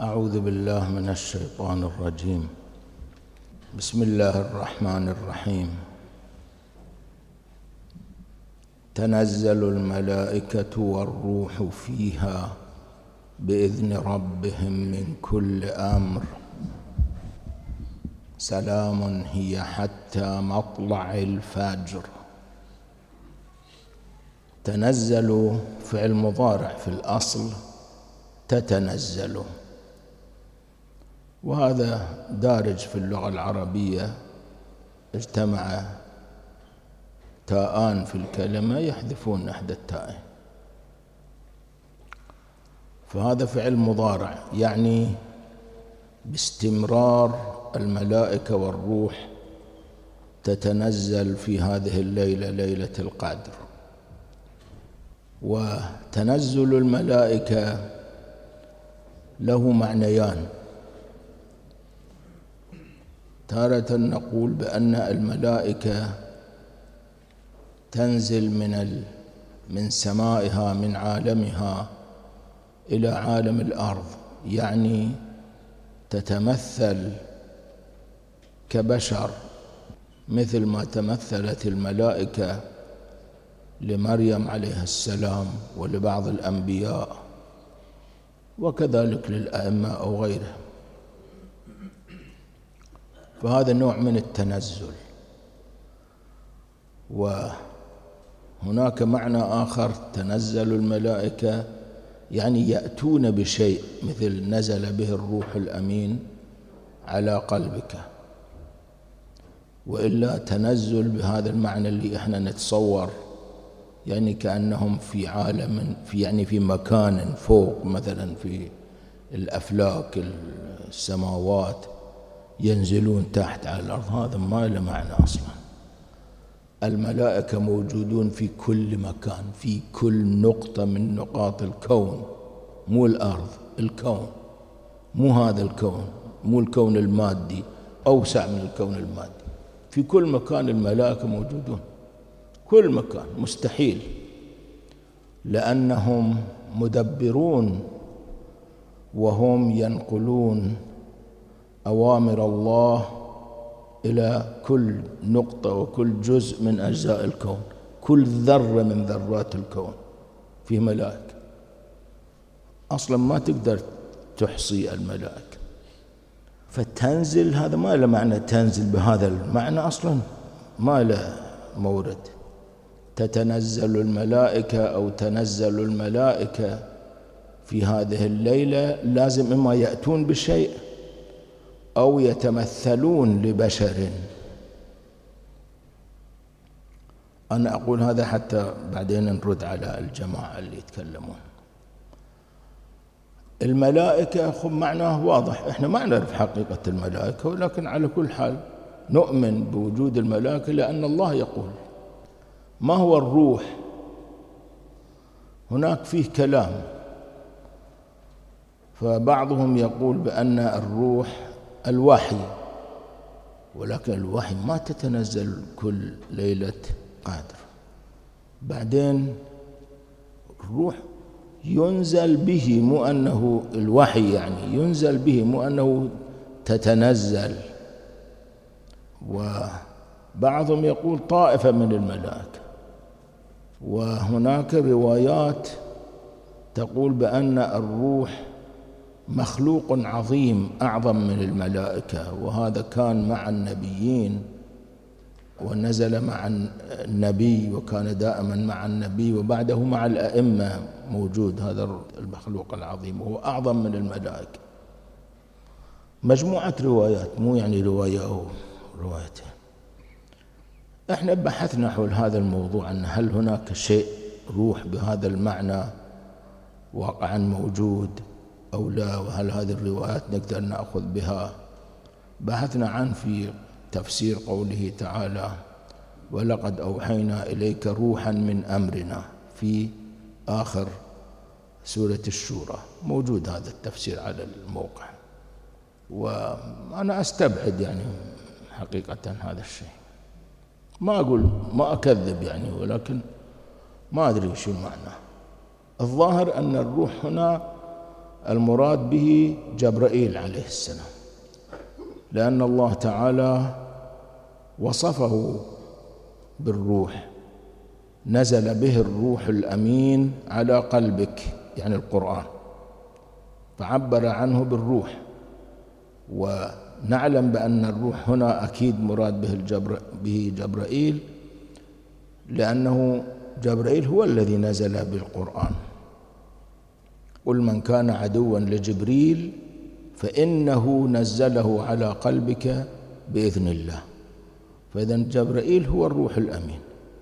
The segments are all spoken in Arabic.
أعوذ بالله من الشيطان الرجيم. بسم الله الرحمن الرحيم. تنزل الملائكة والروح فيها بإذن ربهم من كل أمر سلام هي حتى مطلع الفجر. تنزل فعل مضارع في الأصل تتنزل، وهذا دارج في اللغة العربية. اجتمع تاءان في الكلمة يحذفون إحدى التاءين، فهذا فعل مضارع يعني باستمرار الملائكة والروح تتنزل في هذه الليلة، ليلة القدر. وتنزل الملائكة له معنيان. تارة نقول بأن الملائكة تنزل من سمائها، من عالمها إلى عالم الأرض، يعني تتمثل كبشر مثل ما تمثلت الملائكة لمريم عليه السلام ولبعض الأنبياء، وكذلك للأئمة أو غيرهم. فهذا نوع من التنزل. وهناك معنى آخر، تنزل الملائكة يعني يأتون بشيء مثل نزل به الروح الأمين على قلبك، وإلا تنزل بهذا المعنى اللي احنا نتصور، يعني كأنهم في عالم، في مكان فوق، مثلا في الأفلاك السماوات، ينزلون تحت على الأرض. هذا ما له معنى أصلا. الملائكة موجودون في كل مكان، في كل نقطة من نقاط الكون، مو الأرض، الكون، مو هذا الكون، مو الكون المادي، أوسع من الكون المادي. في كل مكان الملائكة موجودون، كل مكان. مستحيل، لأنهم مدبرون وهم ينقلون أوامر الله إلى كل نقطة وكل جزء من أجزاء الكون. كل ذرة من ذرات الكون فيه ملائكة، أصلا ما تقدر تحصي الملائكة. فتنزل هذا ما له معنى، تنزل بهذا المعنى أصلا ما له مورد. تتنزل الملائكة أو تنزل الملائكة في هذه الليلة، لازم إما يأتون بشيء أو يتمثلون لبشر. أنا أقول هذا حتى بعدين نرد على الجماعة اللي يتكلمون. الملائكة خب معناه واضح، إحنا ما نعرف حقيقة الملائكة، ولكن على كل حال نؤمن بوجود الملائكة لأن الله يقول. ما هو الروح؟ هناك فيه كلام، فبعضهم يقول بأن الروح الوحي، ولكن الوحي ما تتنزل كل ليلة قدر. بعدين الروح ينزل به، مو أنه الوحي يعني ينزل به، مو أنه تتنزل. وبعضهم يقول طائفة من الملائكة. وهناك روايات تقول بأن الروح مخلوق عظيم أعظم من الملائكة، وهذا كان مع النبيين ونزل مع النبي، وكان دائما مع النبي، وبعده مع الأئمة موجود هذا المخلوق العظيم، وهو أعظم من الملائكة. مجموعة روايات، مو يعني رواية أو روايتين. احنا بحثنا حول هذا الموضوع، أن هل هناك شيء روح بهذا المعنى واقعا موجود أو لا، وهل هذه الروايات نقدر نأخذ بها. بحثنا عن في تفسير قوله تعالى: ولقد أوحينا إليك روحا من أمرنا، في آخر سورة الشورى، موجود هذا التفسير على الموقع. وأنا أستبعد يعني حقيقة هذا الشيء، ما أقول، ما أكذب يعني، ولكن ما أدري شو معناه. الظاهر أن الروح هنا المراد به جبرائيل عليه السلام، لأن الله تعالى وصفه بالروح، نزل به الروح الأمين على قلبك، يعني القرآن، فعبر عنه بالروح. ونعلم بأن الروح هنا أكيد مراد به جبرائيل، لأنه جبرائيل هو الذي نزل بالقرآن. قل من كان عدوا لجبريل فإنه نزله على قلبك بإذن الله. فإذن جبرائيل هو الروح الأمين.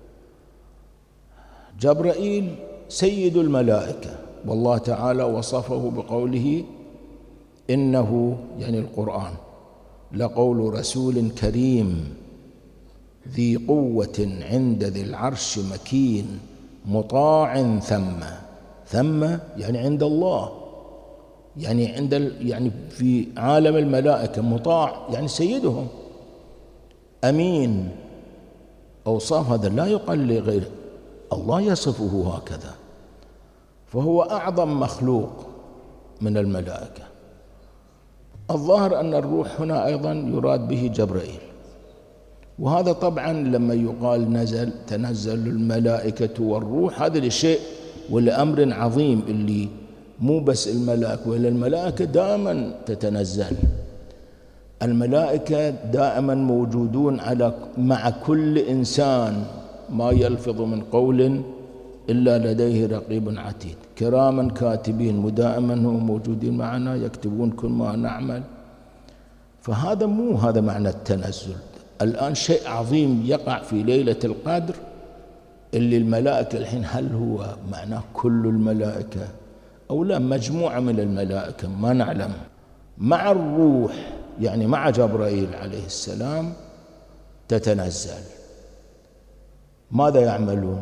جبرائيل سيد الملائكة، والله تعالى وصفه بقوله إنه، يعني القرآن، لقول رسول كريم ذي قوة عند ذي العرش مكين مطاع ثم يعني عند الله، يعني يعني في عالم الملائكة مطاع، يعني سيدهم، أمين. أوصاف هذا لا يقال لغيره، الله يصفه هكذا، فهو أعظم مخلوق من الملائكة. الظاهر أن الروح هنا أيضا يراد به جبرائيل، وهذا طبعا لما يقال تنزل الملائكة والروح، هذا لشيء ولأمر عظيم، اللي مو بس الملائكة، ولا الملائكة دائما تتنزل. الملائكة دائما موجودون مع كل إنسان، ما يلفظ من قول إلا لديه رقيب عتيد، كراما كاتبين، ودائما هم موجودين معنا يكتبون كل ما نعمل. فهذا مو هذا معنى التنزل. الآن شيء عظيم يقع في ليلة القدر، اللي الملائكة الحين، هل هو معناه كل الملائكة أو لا مجموعة من الملائكة؟ ما نعلم. مع الروح يعني مع جبرائيل عليه السلام تتنزل. ماذا يعملون؟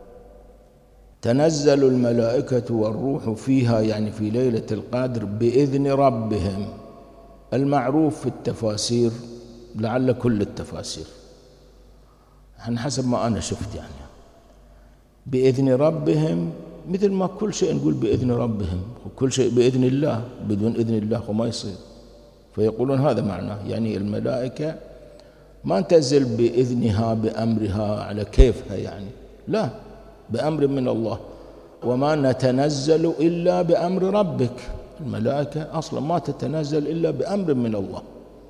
تنزل الملائكة والروح فيها، يعني في ليلة القدر، بإذن ربهم. المعروف في التفاسير، لعل كل التفاسير حسب ما أنا شفت، يعني بإذن ربهم، مثل ما كل شيء نقول بإذن ربهم، وكل شيء بإذن الله، بدون إذن الله وما يصير. فيقولون هذا معناه، يعني الملائكة ما تنزل بإذنها بأمرها على كيفها، يعني لا، بأمر من الله. وما نتنزل إلا بأمر ربك. الملائكة أصلا ما تتنزل إلا بأمر من الله.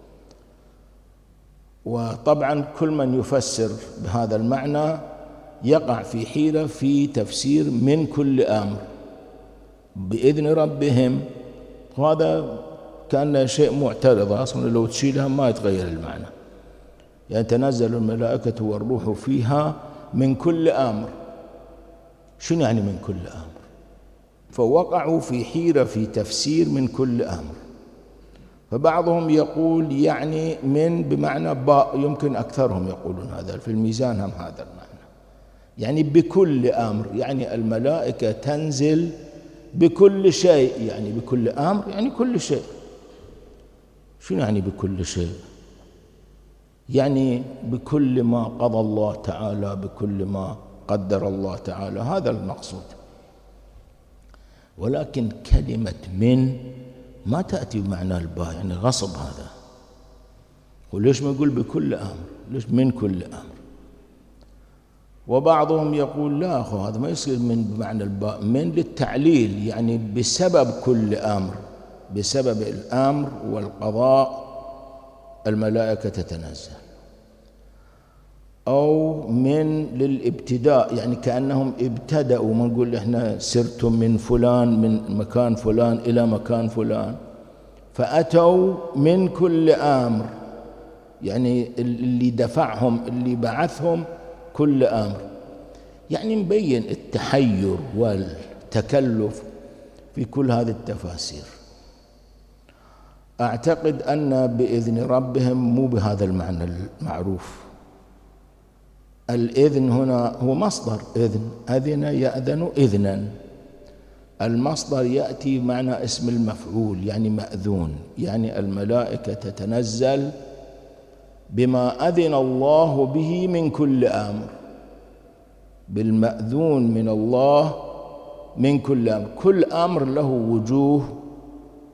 وطبعا كل من يفسر بهذا المعنى يقع في حيرة في تفسير من كل أمر بإذن ربهم. هذا كان شيء معترض أصلا، لو تشيلها ما يتغير المعنى. يعني تنزل الملائكة والروح فيها من كل أمر. شنو يعني من كل أمر؟ فوقعوا في حيرة في تفسير من كل أمر. فبعضهم يقول يعني من بمعنى باء، يمكن أكثرهم يقولون هذا، في الميزان هم هذا المعنى، يعني بكل أمر، يعني الملائكة تنزل بكل شيء، يعني بكل أمر يعني كل شيء. شنو يعني بكل شيء؟ يعني بكل ما قضى الله تعالى، بكل ما قدر الله تعالى، هذا المقصود. ولكن كلمة من ما تأتي بمعنى الباء، يعني غصب هذا. وليش ما يقول بكل أمر؟ ليش من كل أمر؟ وبعضهم يقول لا أخو، هذا ما يصير من بمعنى الباء، من للتعليل، يعني بسبب كل أمر، بسبب الأمر والقضاء الملائكة تتنزل. أو من للابتداء، يعني كأنهم ابتدأوا، ما نقول إحنا سرتم من فلان، من مكان فلان إلى مكان فلان، فأتوا من كل أمر، يعني اللي دفعهم، اللي بعثهم كل أمر. يعني مبين التحير والتكلف في كل هذه التفاسير. أعتقد أن بإذن ربهم مو بهذا المعنى المعروف. الإذن هنا هو مصدر إذن، أذن يأذن إذنا. المصدر يأتي معنى اسم المفعول، يعني مأذون، يعني الملائكة تتنزل بما أذن الله به من كل أمر، بالمأذون من الله من كل أمر. كل أمر له وجوه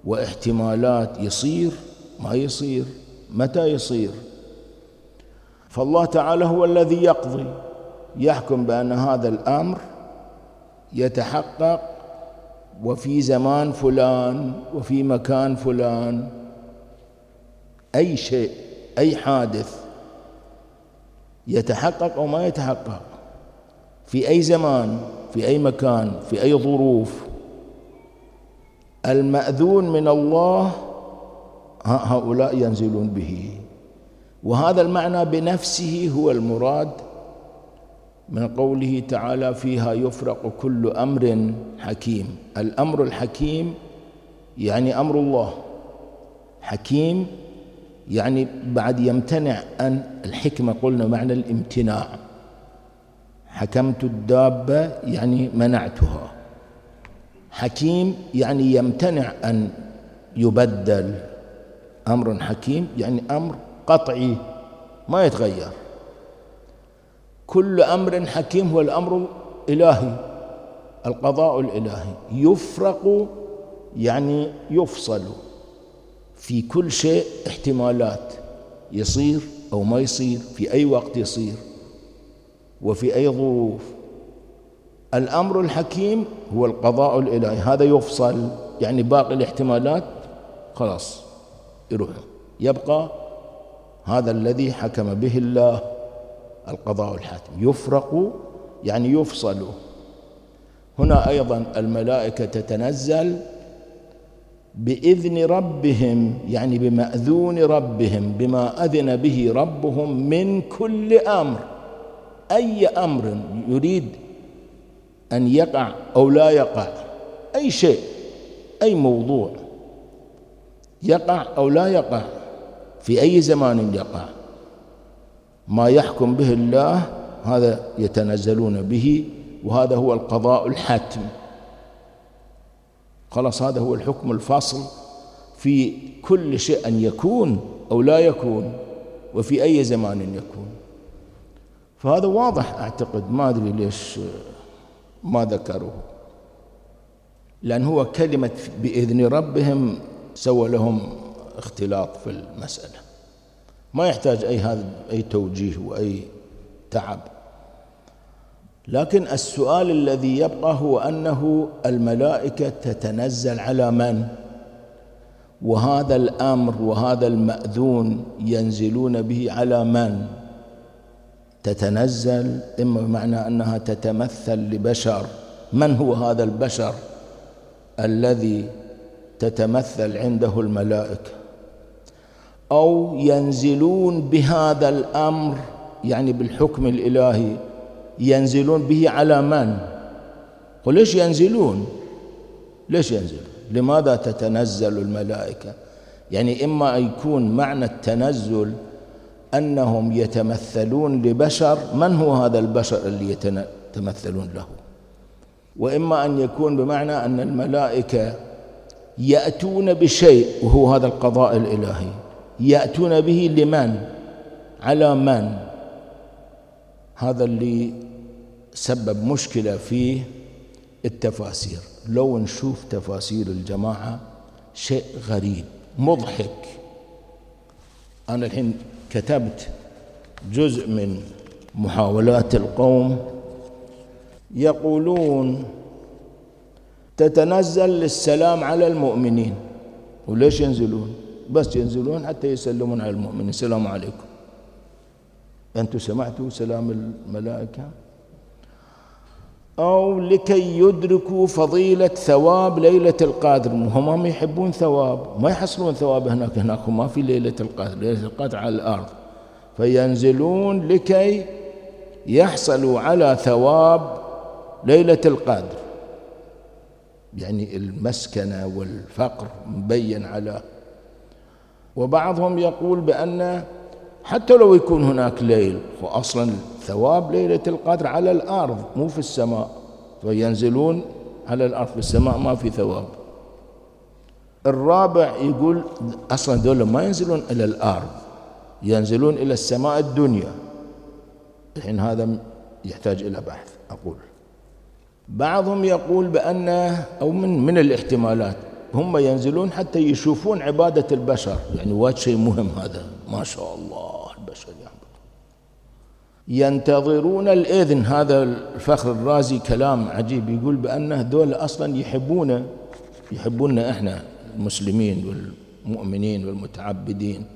واحتمالات يصير ما يصير، متى يصير. فالله تعالى هو الذي يقضي، يحكم بأن هذا الأمر يتحقق وفي زمان فلان وفي مكان فلان. أي شيء، أي حادث يتحقق أو ما يتحقق في أي زمان، في أي مكان، في أي ظروف. المأذون من الله هؤلاء ينزلون به، وهذا المعنى بنفسه هو المراد من قوله تعالى فيها يفرق كل أمر حكيم. الأمر الحكيم يعني أمر الله، حكيم يعني بعد يمتنع أن الحكمة قلنا معنى الامتناع، حكمت الدابة يعني منعتها. حكيم يعني يمتنع أن يبدل. أمر حكيم يعني أمر قطعي ما يتغير. كل أمر حكيم هو الأمر الإلهي، القضاء الإلهي. يفرق يعني يفصل، في كل شيء احتمالات، يصير أو ما يصير، في أي وقت يصير وفي أي ظروف. الأمر الحكيم هو القضاء الإلهي، هذا يفصل يعني باقي الاحتمالات خلاص يروح، يبقى هذا الذي حكم به الله القضاء الحاتم. يفرق يعني يفصل. هنا أيضا الملائكة تتنزل بإذن ربهم، يعني بمأذون ربهم، بما أذن به ربهم من كل أمر. أي أمر يريد أن يقع أو لا يقع، أي شيء، أي موضوع يقع أو لا يقع، في أي زمان يقع، ما يحكم به الله هذا يتنزلون به، وهذا هو القضاء الحتم. خلاص هذا هو الحكم الفاصل في كل شيء أن يكون أو لا يكون وفي أي زمان يكون. فهذا واضح أعتقد، ما أدري ليش ما ذكروه، لأن هو كلمة بإذن ربهم سوى لهم اختلاط في المسألة، ما يحتاج أي توجيه وأي تعب. لكن السؤال الذي يبقى هو أنه الملائكة تتنزل على من؟ وهذا الأمر وهذا المأذون ينزلون به على من؟ تتنزل إما بمعنى أنها تتمثل لبشر، من هو هذا البشر الذي تتمثل عنده الملائكة؟ أو ينزلون بهذا الأمر يعني بالحكم الإلهي، ينزلون به على من؟ وليش ينزلون؟ ليش ينزلون؟ لماذا تتنزل الملائكة؟ يعني إما يكون معنى التنزل أنهم يتمثلون لبشر، من هو هذا البشر اللي يتمثلون له؟ وإما أن يكون بمعنى أن الملائكة يأتون بشيء وهو هذا القضاء الإلهي، يأتون به لمن؟ على من؟ هذا اللي سبب مشكلة في التفاسير. لو نشوف تفاسير الجماعة شيء غريب مضحك. أنا الحين كتبت جزء من محاولات القوم، يقولون تتنزل للسلام على المؤمنين. وليش ينزلون؟ بس ينزلون حتى يسلمون على المؤمنين، السلام عليكم. أنتم سمعتوا سلام الملائكة؟ أو لكي يدركوا فضيلة ثواب ليلة القدر. هم ما يحبون ثواب، ما يحصلون ثواب هناك ما في ليلة القدر، ليلة القدر على الأرض، فينزلون لكي يحصلوا على ثواب ليلة القدر. يعني المسكنة والفقر مبين على. وبعضهم يقول بأن حتى لو يكون هناك ليل، وأصلا ثواب ليلة القدر على الأرض مو في السماء، فينزلون على الأرض، في السماء ما في ثواب. الرابع يقول أصلا دول ما ينزلون إلى الأرض، ينزلون إلى السماء الدنيا. الحين هذا يحتاج إلى بحث أقول. بعضهم يقول بأن أو من الاحتمالات هم ينزلون حتى يشوفون عبادة البشر، يعني وايد شيء مهم هذا، ما شاء الله البشر يعبدون. ينتظرون الإذن. هذا الفخر الرازي كلام عجيب، يقول بأنه دول أصلا يحبوننا إحنا المسلمين والمؤمنين والمتعبدين،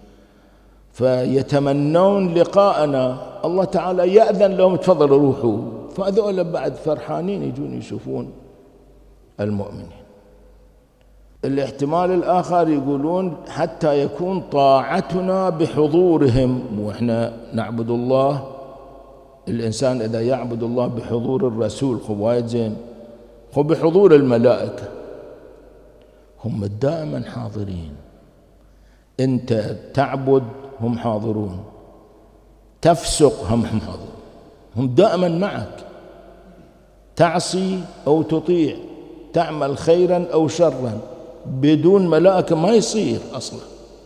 فيتمنون لقاءنا، الله تعالى يأذن لهم تفضلوا روحوا، فهذول بعد فرحانين يجون يشوفون المؤمنين. الاحتمال الآخر يقولون حتى يكون طاعتنا بحضورهم، وإحنا نعبد الله، الإنسان إذا يعبد الله بحضور الرسول خب وايد زين، خب بحضور الملائكة هم دائما حاضرين، أنت تعبد هم حاضرون، تفسق هم حاضرون، هم دائما معك، تعصي أو تطيع، تعمل خيرا أو شرا، بدون ملائكة ما يصير أصلا.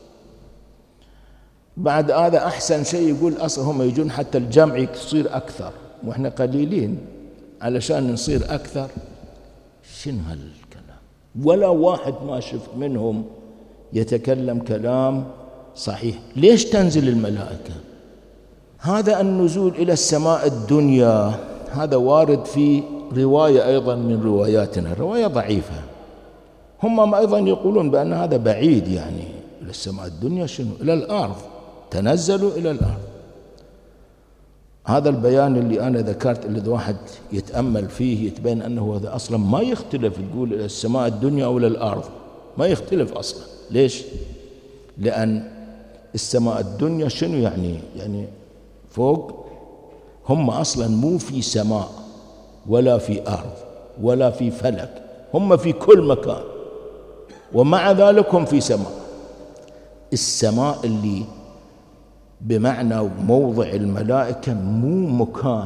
بعد هذا أحسن شيء يقول أصلا هم يجون حتى الجمع يصير أكثر وإحنا قليلين، علشان نصير أكثر. شنو هالكلام؟ ولا واحد ما شفت منهم يتكلم كلام صحيح. ليش تنزل الملائكة؟ هذا النزول إلى السماء الدنيا هذا وارد في رواية أيضا من رواياتنا، رواية ضعيفة، هم أيضا يقولون بأن هذا بعيد، يعني إلى السماء الدنيا شنو؟ إلى الأرض، تنزلوا إلى الأرض. هذا البيان اللي أنا ذكرت اللي واحد يتأمل فيه يتبين أنه هذا أصلا ما يختلف، تقول إلى السماء الدنيا أو إلى الأرض، ما يختلف أصلا. ليش؟ لأن السماء الدنيا شنو يعني فوق، هم أصلا مو في سماء ولا في أرض ولا في فلك، هم في كل مكان، ومع ذلك هم في سماء. السماء اللي بمعنى موضع الملائكة مو مكان،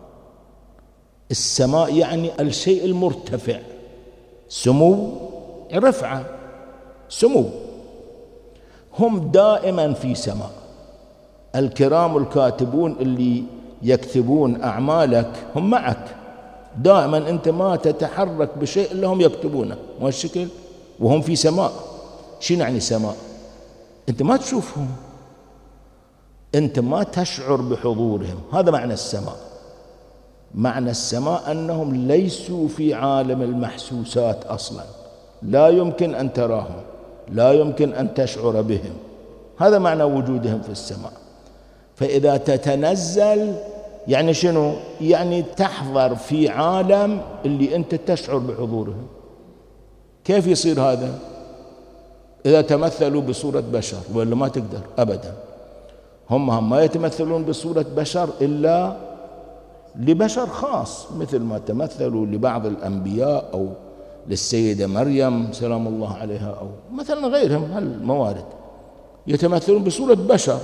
السماء يعني الشيء المرتفع، سمو، رفعة، سمو، هم دائما في سماء. الكرام الكاتبون اللي يكتبون أعمالك هم معك دائما، أنت ما تتحرك بشيء إلا هم يكتبونه، ما الشكل، وهم في سماء. شنو يعني سماء؟ أنت ما تشوفهم، أنت ما تشعر بحضورهم، هذا معنى السماء. معنى السماء أنهم ليسوا في عالم المحسوسات أصلا، لا يمكن أن تراهم، لا يمكن أن تشعر بهم، هذا معنى وجودهم في السماء. فإذا تتنزل يعني شنو؟ يعني تحضر في عالم اللي أنت تشعر بحضورهم. كيف يصير هذا؟ إذا تمثلوا بصورة بشر، ولا ما تقدر أبدا. هم ما يتمثلون بصورة بشر إلا لبشر خاص، مثل ما تمثلوا لبعض الأنبياء أو للسيدة مريم سلام الله عليها، أو مثلا غيرهم هالموارد يتمثلون بصورة بشر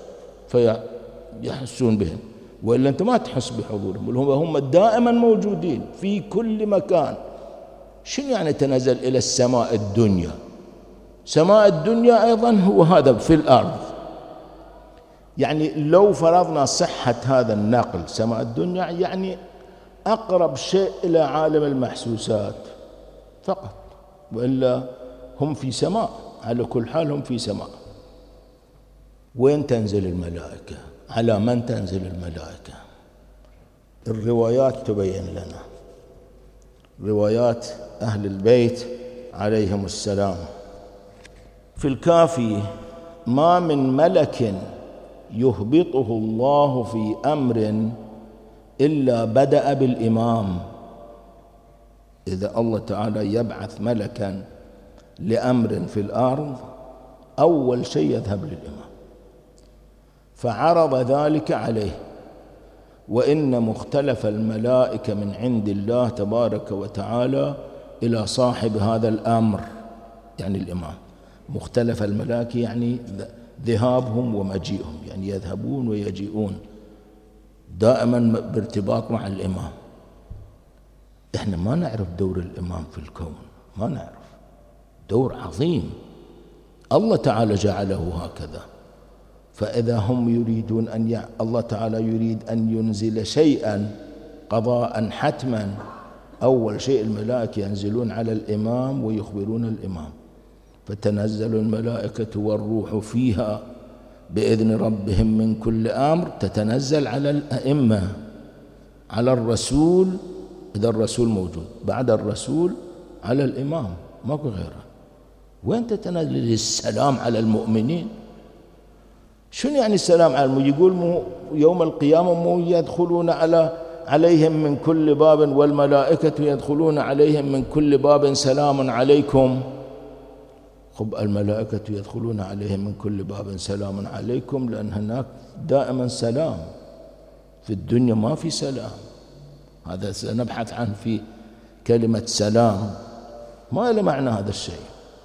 فيحسون بهم، وإلا أنت ما تحس بحضورهم، هم دائما موجودين في كل مكان. شنو يعني تنزل إلى السماء الدنيا؟ سماء الدنيا أيضا هو هذا في الأرض، يعني لو فرضنا صحة هذا النقل سماء الدنيا يعني أقرب شيء إلى عالم المحسوسات فقط، وإلا هم في سماء، على كل حال هم في سماء. وين تنزل الملائكة؟ على من تنزل الملائكة؟ الروايات تبين لنا، روايات أهل البيت عليهم السلام. في الكافي: ما من ملك يهبطه الله في أمر إلا بدأ بالإمام. إذا الله تعالى يبعث ملكا لأمر في الأرض أول شيء يذهب للإمام، فعرض ذلك عليه. وإن مختلف الملائكة من عند الله تبارك وتعالى إلى صاحب هذا الأمر، يعني الإمام. مختلف الملائكة يعني ذهابهم ومجيئهم، يعني يذهبون ويجيئون دائما بارتباط مع الإمام. إحنا ما نعرف دور الإمام في الكون، ما نعرف، دور عظيم الله تعالى جعله هكذا. فإذا هم يريدون الله تعالى يريد أن ينزل شيئا قضاء حتما أول شيء الملائكة ينزلون على الإمام ويخبرون الإمام، فتنزل الملائكة والروح فيها بإذن ربهم من كل أمر. تتنزل على الأئمة، على الرسول إذا الرسول موجود، بعد الرسول على الإمام، ماكو غيره. وين تتنزل السلام على المؤمنين؟ شنو يعني السلام على المؤمنين؟ يقول يوم القيامة مو يدخلون عليهم من كل باب والملائكة يدخلون عليهم من كل باب سلام عليكم. خب الملائكة يدخلون عليهم من كل باب سلام عليكم، لأن هناك دائما سلام، في الدنيا ما في سلام. هذا سنبحث عنه في كلمة سلام، ما له معنى هذا الشيء.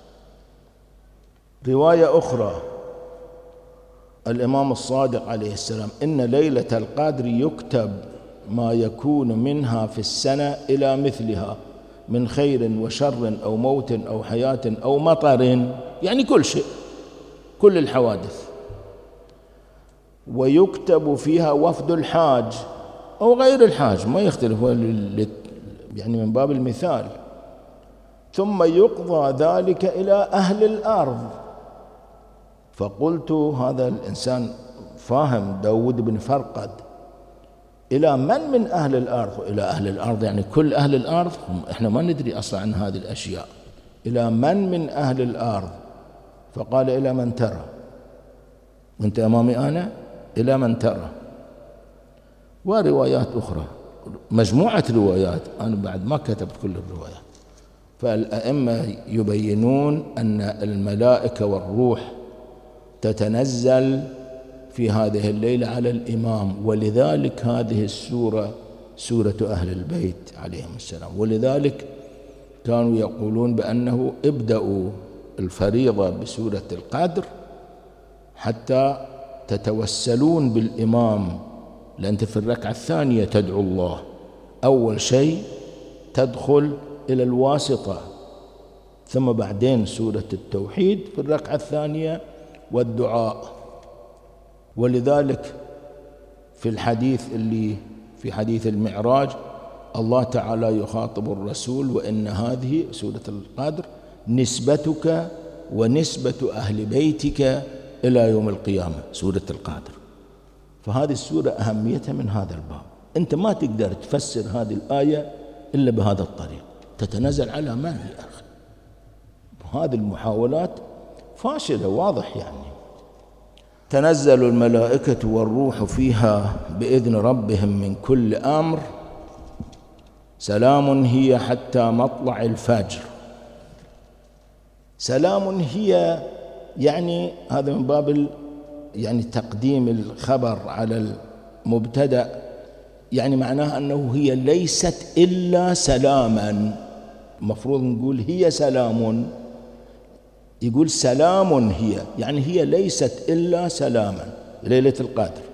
رواية أخرى الإمام الصادق عليه السلام: إن ليلة القدر يكتب ما يكون منها في السنة إلى مثلها من خير وشر أو موت أو حياة أو مطر، يعني كل شيء، كل الحوادث. ويكتب فيها وفد الحاج أو غير الحاج، ما يختلف، يعني من باب المثال. ثم يقضى ذلك إلى أهل الأرض. فقلت هذا الإنسان فاهم، داود بن فرقد، إلى من أهل الأرض؟ إلى أهل الأرض يعني كل أهل الأرض؟ إحنا ما ندري أصلا عن هذه الأشياء. إلى من أهل الأرض؟ فقال: إلى من ترى. وأنت أمامي أنا، إلى من ترى. وروايات أخرى، مجموعة روايات، أنا بعد ما كتبت كل الروايات. فالأئمة يبينون أن الملائكة والروح تتنزل في هذه الليلة على الإمام، ولذلك هذه السورة سورة أهل البيت عليهم السلام. ولذلك كانوا يقولون بأنه ابدأوا الفريضة بسورة القدر حتى تتوسلون بالإمام، لأن في الركعة الثانية تدعو الله. أول شيء تدخل إلى الواسطة، ثم بعدين سورة التوحيد في الركعة الثانية والدعاء. ولذلك في الحديث اللي في حديث المعراج الله تعالى يخاطب الرسول: وإن هذه سورة القدر نسبتك ونسبة أهل بيتك إلى يوم القيامة، سورة القدر. فهذه السورة أهميتها من هذا الباب. أنت ما تقدر تفسر هذه الآية إلا بهذا الطريق. تتنزل على من يا أخي؟ هذه المحاولات فاشلة، واضح يعني. تنزل الملائكة والروح فيها بإذن ربهم من كل أمر سلام هي حتى مطلع الفجر. سلام هي يعني هذا من باب يعني تقديم الخبر على المبتدأ، يعني معناها أنه هي ليست إلا سلاما. المفروض نقول هي سلام، يقول سلام هي، يعني هي ليست إلا سلاما. ليلة القدر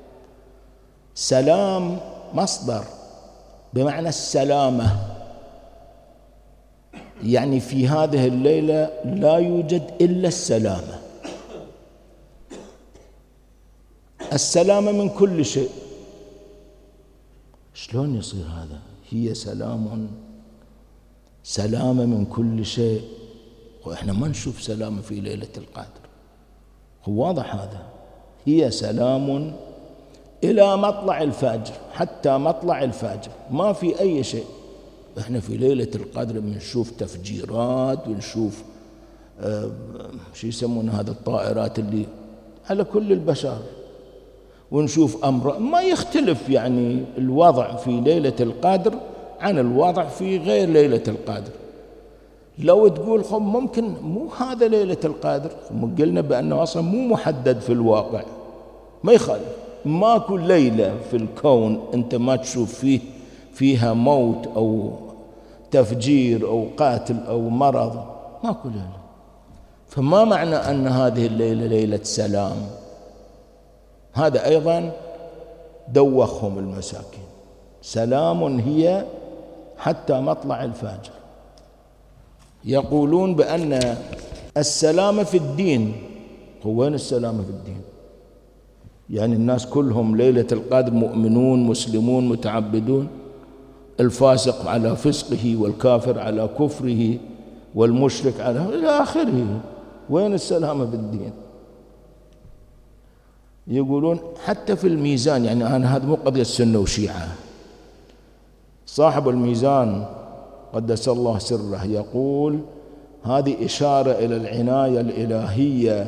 سلام مصدر بمعنى السلامة، يعني في هذه الليلة لا يوجد إلا السلامة، السلامة من كل شيء. شلون يصير هذا؟ هي سلامة من كل شيء، وإحنا ما نشوف سلامة في ليلة القدر. هو واضح هذا. هي سلام إلى مطلع الفجر، حتى مطلع الفجر ما في أي شيء. إحنا في ليلة القدر بنشوف تفجيرات، ونشوف شو يسمون هذا الطائرات اللي على كل البشر، ونشوف أمر ما يختلف يعني الوضع في ليلة القدر عن الوضع في غير ليلة القدر. لو تقول خب ممكن مو هذا ليلة القدر، قلنا بأنه أصلا مو محدد في الواقع، ما يخالف. ماكو ليلة في الكون أنت ما تشوف فيها موت أو تفجير أو قاتل أو مرض، ماكو ليلة. فما معنى أن هذه الليلة ليلة سلام؟ هذا أيضا دوخهم المساكين. سلام هي حتى مطلع الفجر. يقولون بأن السلامة في الدين. هو وين السلامة في الدين؟ يعني الناس كلهم ليلة القدر مؤمنون مسلمون متعبدون؟ الفاسق على فسقه والكافر على كفره والمشرك على إلى آخره. وين السلامة بالدين؟ يقولون حتى في الميزان، يعني أنا هذا مو قضية سنة وشيعة، صاحب الميزان قدس الله سره يقول هذه إشارة إلى العناية الإلهية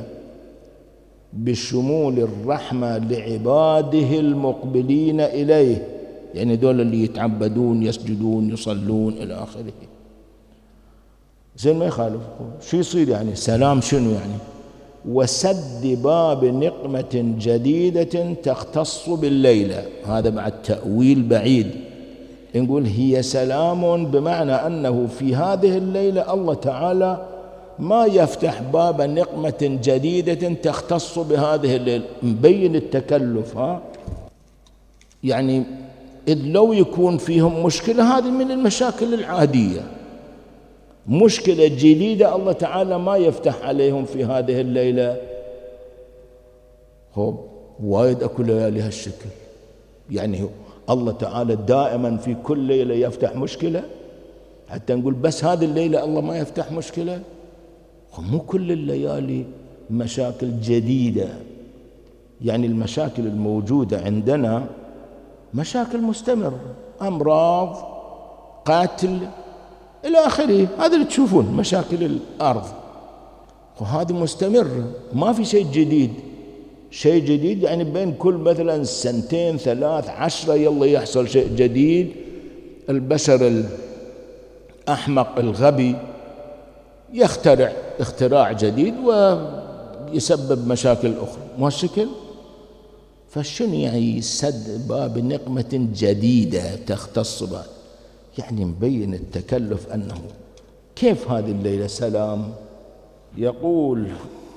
بشمول الرحمة لعباده المقبلين إليه، يعني دول اللي يتعبدون يسجدون يصلون إلى آخره. زين ما يخالف، شو يصير يعني سلام شنو يعني؟ وسد باب نقمة جديدة تختص بالليلة، هذا بعد تأويل بعيد. نقول هي سلام بمعنى أنه في هذه الليلة الله تعالى ما يفتح باب نقمة جديدة تختص بهذه الليلة، مبين التكلف. يعني إذ لو يكون فيهم مشكلة، هذه من المشاكل العادية، مشكلة جديدة الله تعالى ما يفتح عليهم في هذه الليلة. وايد أكو ليالي هالشكل، يعني الله تعالى دائما في كل ليلة يفتح مشكلة، حتى نقول بس هذه الليلة الله ما يفتح مشكلة. مو كل الليالي مشاكل جديدة، يعني المشاكل الموجودة عندنا مشاكل مستمرة، أمراض، قتل إلى آخره، هذا اللي تشوفون مشاكل الأرض، وهذه مستمرة، ما في شيء جديد. شيء جديد يعني بين كل مثلا سنتين 3 10 يلا يحصل شيء جديد. البشر الأحمق الغبي يخترع اختراع جديد ويسبب مشاكل أخرى، مو هالشكل. فشنو يعني سد باب نقمة جديدة تختص بها؟ يعني مبين التكلف أنه كيف هذه الليلة سلام. يقول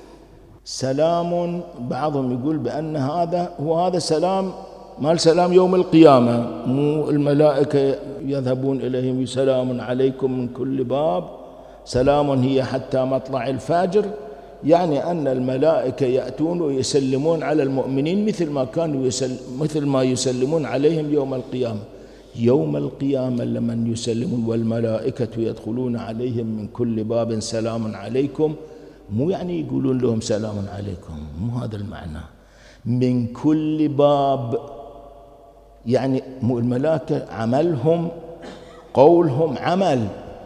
سلام، بعضهم يقول بأن هذا سلام مال سلام يوم القيامة، مو الملائكة يذهبون إليهم سلام عليكم من كل باب، سلام هي حتى مطلع الفجر، يعني أن الملائكة يأتون ويسلمون على المؤمنين مثل ما يسلمون عليهم يوم القيامة. يوم القيامة لمن يسلمون والملائكة يدخلون عليهم من كل باب سلام عليكم، مو يعني يقولون لهم سلام عليكم، مو هذا المعنى. من كل باب يعني مو الملائكة عملهم قولهم عمل.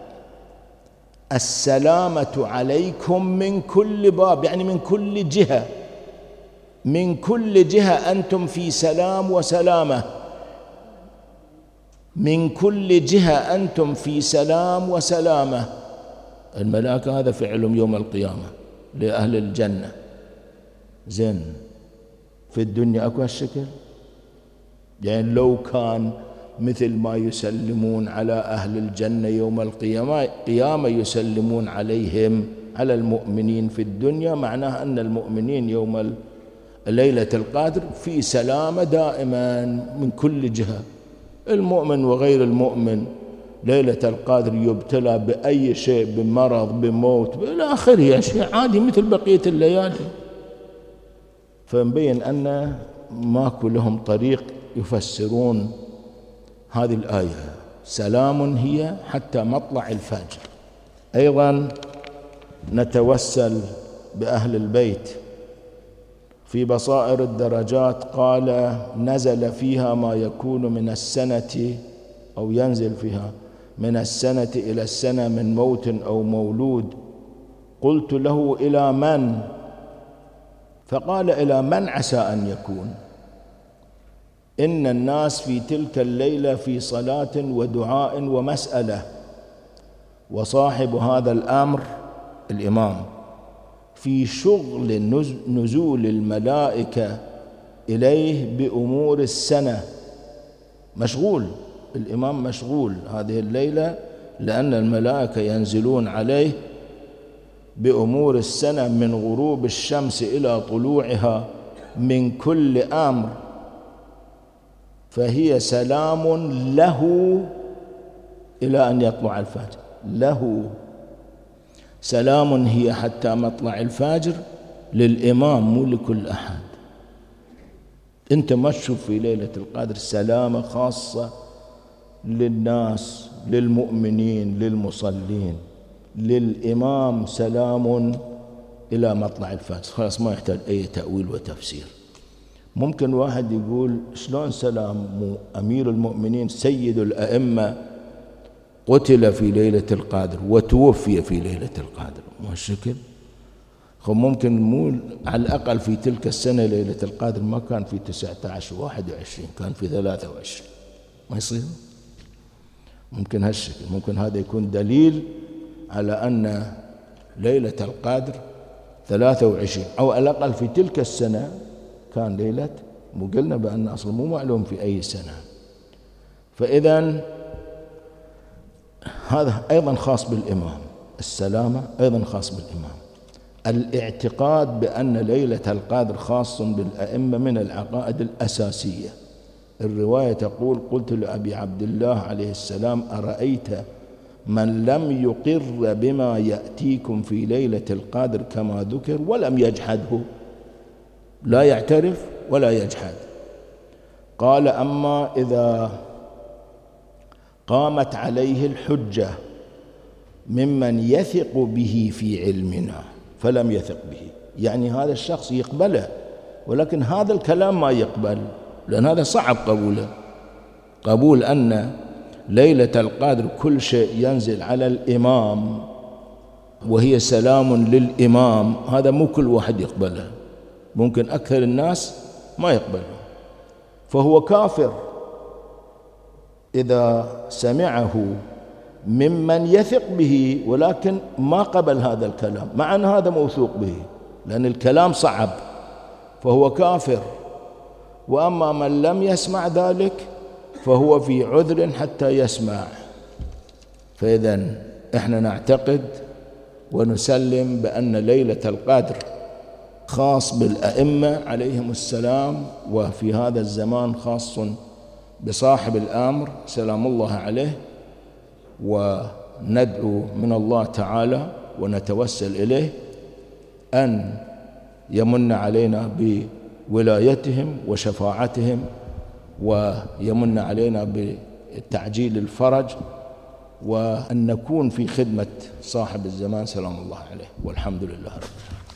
السلامة عليكم من كل باب يعني من كل جهة، من كل جهة أنتم في سلام وسلامة، من كل جهة أنتم في سلام وسلامة. الملائكة هذا فعلهم يوم القيامة لأهل الجنة. زين في الدنيا أكو هالشكل؟ يعني لو كان مثل ما يسلمون على أهل الجنة يوم القيامة يسلمون عليهم على المؤمنين في الدنيا، معناه أن المؤمنين يوم ليلة القدر في سلامة دائما من كل جهة. المؤمن وغير المؤمن ليلة القدر يبتلى بأي شيء، بمرض، بموت إلى آخره، شيء عادي مثل بقية الليالي. فمبين أن ماكو لهم طريق يفسرون هذه الآية سلام هي حتى مطلع الفجر. أيضا نتوسل بأهل البيت في بصائر الدرجات، قال نزل فيها ما يكون من السنة أو ينزل فيها من السنة إلى السنة من موت أو مولود. قلت له إلى من؟ فقال إلى من عسى أن يكون. إن الناس في تلك الليلة في صلاة ودعاء ومسألة، وصاحب هذا الأمر الإمام في شغل نزول الملائكة إليه بأمور السنة، مشغول الإمام، مشغول هذه الليلة لأن الملائكة ينزلون عليه بأمور السنة من غروب الشمس إلى طلوعها من كل أمر، فهي سلام له إلى أن يطلع الفجر. له سلام هي حتى مطلع الفجر للإمام، مو لكل أحد. أنت ما تشوف في ليلة القدر سلامة خاصة للناس، للمؤمنين، للمصلين، للإمام سلام إلى مطلع الفجر. خلاص ما يحتاج أي تأويل وتفسير. ممكن واحد يقول شلون سلام أمير المؤمنين سيد الأئمة قتل في ليلة القدر وتوفي في ليلة القدر، ما الشكل؟ ممكن نقول على الأقل في تلك السنة ليلة القدر ما كان في 19 و21، كان في 23. ما يصير؟ ممكن هالشكل. ممكن هذا يكون دليل على أن ليلة القدر 23 أو على الأقل في تلك السنة كان ليلة، مو قلنا بأن أصلا مو معلوم في أي سنة. فإذا هذا أيضا خاص بالإمام، السلامة أيضا خاص بالإمام. الاعتقاد بأن ليلة القدر خاص بالأئمة من العقائد الأساسية. الرواية تقول: قلت لأبي عبد الله عليه السلام: أرأيت من لم يقر بما يأتيكم في ليلة القدر كما ذكر ولم يجحده، لا يعترف ولا يجحد. قال: أما إذا قامت عليه الحجة ممن يثق به في علمنا فلم يثق به، يعني هذا الشخص يقبله ولكن هذا الكلام ما يقبل، لأن هذا صعب قبوله. قبول أن ليلة القدر كل شيء ينزل على الإمام وهي سلام للإمام، هذا مو كل واحد يقبله، ممكن أكثر الناس ما يقبله. فهو كافر إذا سمعه ممن يثق به ولكن ما قبل هذا الكلام، مع أن هذا موثوق به، لأن الكلام صعب، فهو كافر. وأما من لم يسمع ذلك فهو في عذر حتى يسمع. فإذا إحنا نعتقد ونسلم بأن ليلة القدر خاص بالأئمة عليهم السلام، وفي هذا الزمان خاص بصاحب الأمر سلام الله عليه. وندعو من الله تعالى ونتوسل إليه أن يمن علينا بولايتهم وشفاعتهم، ويمن علينا بتعجيل الفرج، وأن نكون في خدمة صاحب الزمان سلام الله عليه. والحمد لله رب العالمين.